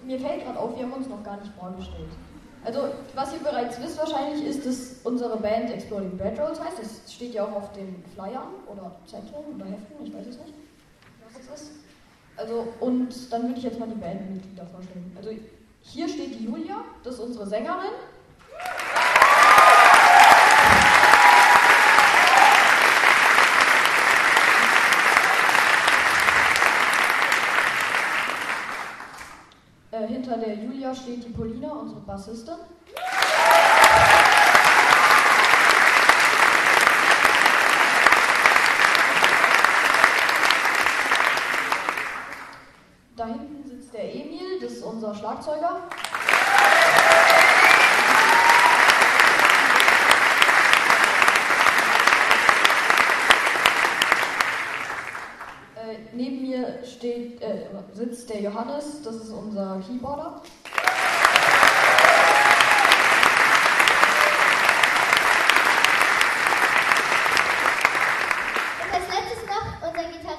mir fällt gerade auf, wir haben uns noch gar nicht vorgestellt. Also, was ihr bereits wisst wahrscheinlich ist, dass unsere Band Exploding Bad Rolls heißt. Das steht ja auch auf den Flyern oder Zetteln oder Heften, ich weiß es nicht, was es ist. Also, und dann würde ich jetzt mal die Bandmitglieder vorstellen. Also, hier steht die Julia, das ist unsere Sängerin. Hinter der Julia steht die Polina, unsere Bassistin. Da hinten sitzt der Emil, das ist unser Schlagzeuger. Neben mir sitzt der Johannes, das ist unser Keyboarder. Und als letztes noch unser Gitarrist.